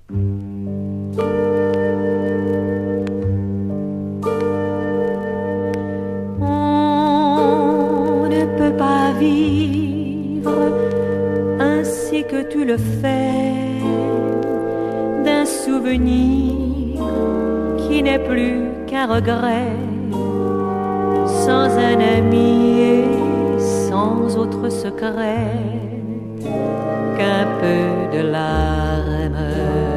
On ne peut pas vivre ainsi que tu le fais, d'un souvenir qui n'est plus qu'un regret, sans un ami et sans autre secret qu'un peu de larmes.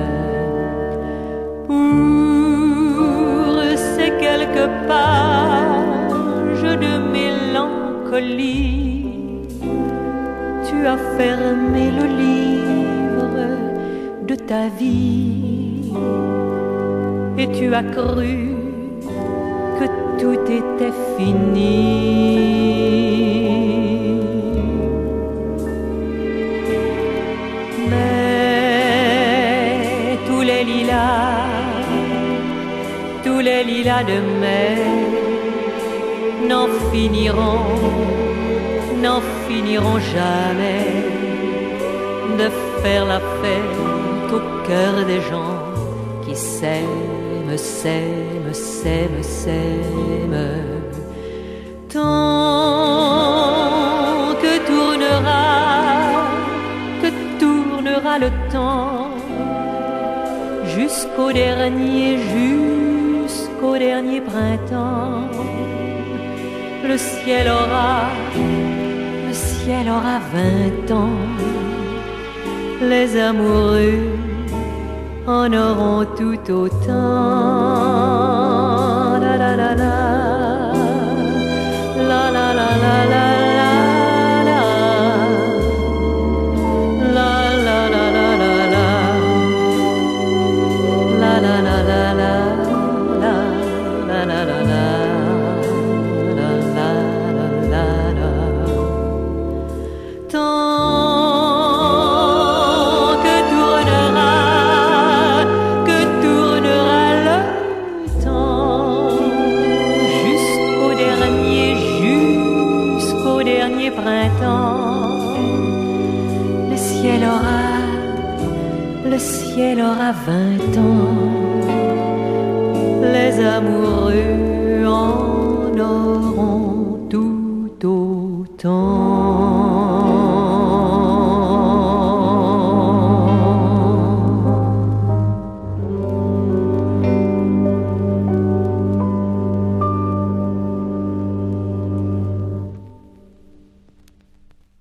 Pour ces quelques pages de mélancolie, tu as fermé le livre de ta vie et tu as cru que tout était fini. Mais tous les lilas de mai n'en finiront jamais de faire la fête au cœur des gens qui s'aiment, s'aiment, s'aiment, s'aiment. Tant que tournera le temps jusqu'au dernier printemps, le ciel aura 20 ans, les amoureux en auront tout autant. La la la la, la la la la la. Le ciel aura 20 ans, les amoureux en auront tout autant.